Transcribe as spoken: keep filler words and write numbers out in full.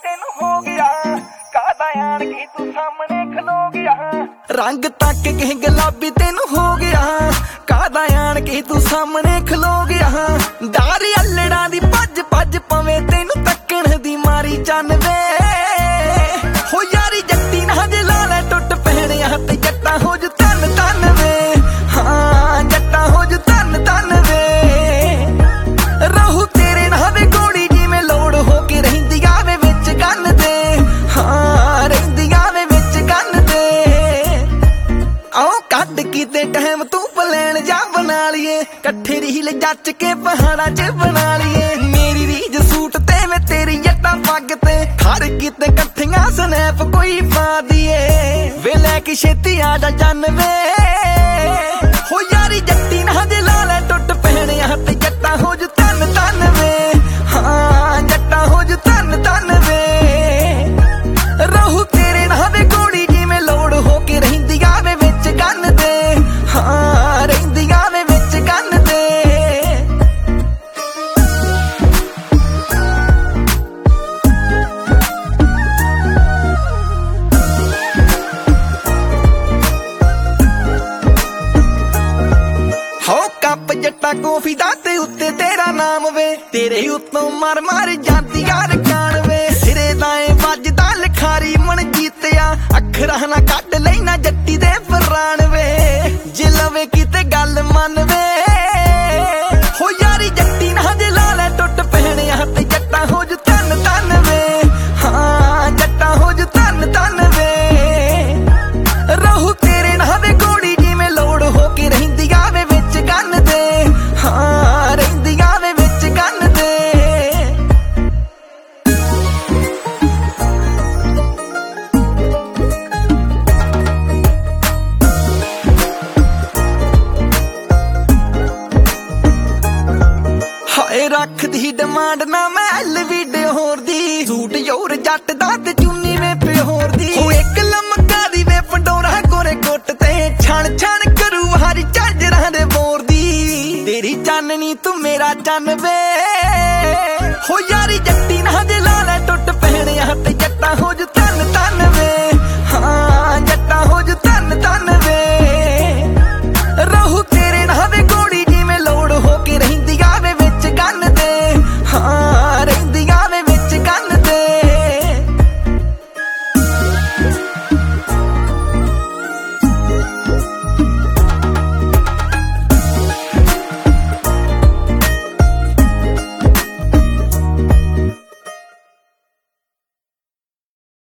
ਤੈਨੂੰ ਹੋ ਗਿਆ ਕਾਹਦਾ ਆਣ ਕੇ ਤੂੰ ਸਾਹਮਣੇ ਖਲੋ ਗਿਆ ਰੰਗ ਤੱਕ ਕੇ ਗੁਲਾਬੀ ਤੈਨੂੰ ਹੋ ਗਿਆ ਕਾਹਦਾ ਆਣ ਕੇ ਤੂੰ ਸਾਹਮਣੇ ਖਲੋ ਗਿਆ ਡਾਰ ਅਲੜਾਂ ਦੀ ਭੱਜ ਭੱਜ ਪਵੇਂ ਤੈਨੂੰ ਤੱਕਣ ਦੀ ਮਾਰੀ ਚੰਨ ਵੇ ਹੋ ਯਾਰੀ ਜੱਟੀ ਨਾ ਜੇ ਲਾ ਲੈ ਟੁੱਟ ਪੈਣਿਆ ਤੇ ਜੱਟਾਂ ਹੋ ਜੂ ਤਨ ਤਨ ਵੇ ਹਾਂ ਜੱਟਾਂ ਹੋ ਜੂ ਤਨ ਤਨ ਵੇ ਰਹੂ ਤੇਰੇ ਨਾਲ ਵੇ ਗੋੜੀ ਜਿਵੇਂ ਲੋੜ ਹੋ ਕੇ ਰਹਿੰਦੀ ਆਵੇ ਵਿੱਚ ਗੰਨ ਦੇ ਹਾਂ ਰਹਿੰਦੀ ਆਵੇ ਵਿੱਚ ਗੰਨ ਦੇ ਆਓ ਕੱਢ ਕੀਤੇ ਟਾਈਮ ਤੂੰ ਪਲੈਨ ਜਾ ਬਣਾ ਲਈਏ ਇਕੱਠੇ ਰੀਲ ਜੱਚ ਕੇ ਪਹਾੜਾਂ 'ਚ ਬਣਾ ਲਈਏ ਮੇਰੀ ਰੀਝ ਸੂਟ ਤੇ ਮੈਂ ਤੇਰੀ ਜੱਟਾਂ ਪੱਗ ਤੇ ਹਰ ਕਿਤੇ ਇਕੱਠੀਆਂ ਸਨੈਪ ਕੋਈ ਪਾ ਦੀਏ ਵੇ ਲੈ ਕੇ ਛੇਤੀ ਆ ਜਾ ਜਨ ਵੇ ਹੋ ਯਾਰੀ ਜੱਟੀ ਨਾ ਜੇ ਲਾ ਲੈ ਟੁੱਟ ਪੈਣਿਆ ਤੇ ਜੱਟਾਂ ਹੋ ਜੂ ਤਨ ਤਨ ਵੇ ਹਾਂ ਜੱਟਾਂ ਹੋ ਜੂ ਤਨ ਤਨ ਵੇ ਰਹੂ ਤੇਰੇ ਨਾਲ ਵੇ ਗੋੜੀ ਜਿਵੇਂ ਲੋੜ ਹੋ ਕੇ ਰਹਿੰਦੀ ਆਵੇ ਵਿੱਚ ਗੰਨ ਦੇ ਹਾਂ ਰਹਿੰਦੀ ਆਵੇ ਵਿੱਚ ਗੰਨ ਦੇ ਹੋ ਕੱਪ ਜੱਟਾ ਕੌਫੀ ਦਾ ਤੇ ਉੱਤੇ ਤੇਰਾ ਨਾਮ ਵੇ ਤੇਰੇ ਉੱਤੋਂ ਮਰ ਮਰ ਜਾਂਦੀ ਯਾਰ ਕਾਣ ਵੇ ਸਿਰੇ ਦਾਏ ਵੱਜਦਾ ਲਿਖਾਰੀ ਮਨ ਜੀਤਿਆ ਅੱਖਰਾਂ ਨਾ ਕੱਢ ਲੈਣਾ ਜੱਟੀ ਦੇ ਪ੍ਰਾਣ ਵੇ ਜੇ ਲਵੇ ਕਿਤੇ ਗੱਲ ਮੰਨ ਵੇ ਹੋ ਯਾਰੀ ਜੱਟੀ ਨਾ ਜੇ ਲਾ ਲੈ ਟੁੱਟ ਪੈਣਿਆ ਤੇ ਜੱਟਾਂ ਹੋ ਜੂ ਤਨ ਤਨ ਵੇ ਹਾਂ ਜੱਟਾਂ ਹੋ ਜੂ ਤਨ ਤਨ ਵੇ ਰਹੂ ਤੇਰੇ ਨਾਲ ਵੇ ਗੋੜੀ ਜਿਵੇਂ ਲੋੜ ਹੋ ਕੇ ਰਹਿੰਦੀ ਆਵੇ ਵਿੱਚ ਗੰਨ ਦੇ ਹਾਂ ਰਹਿੰਦੀ ਆਵੇ ਵਿੱਚ ਗੰਨ ਦੇ ਹਾਏ ਰੱਖਦੀ ਡਿਮਾਂਡ ਨਾ ਮੈਂ ਐਲ ਵੀਡੀਓ ਹੋਰ ਦੀ ਸੂਟ ਯੋਰ ਜੱਟ ਦਾ ਤੇ ਚੁੰਨੀ ਵੇ ਪਿਓਰ ਦੀ ਉਹ ਇੱਕ ਲਮਕਾ ਦੀ ਵੇ ਪੰਡੋਰਾ ਗੋਰੇ ਗੁੱਟ ਤੇ ਛਣ ਛਣ ਕਰੂ ਹਰ ਝਾਂਜਰਾਂ ਦੇ ਬੋਰ ਦੀ ਤੇਰੀ ਚਾਨਣੀ ਤੂੰ ਮੇਰਾ ਚੰਨ ਵੇ ਹੋ ਯਾਰੀ ਜੱਟੀ ਨਾ ਜੇ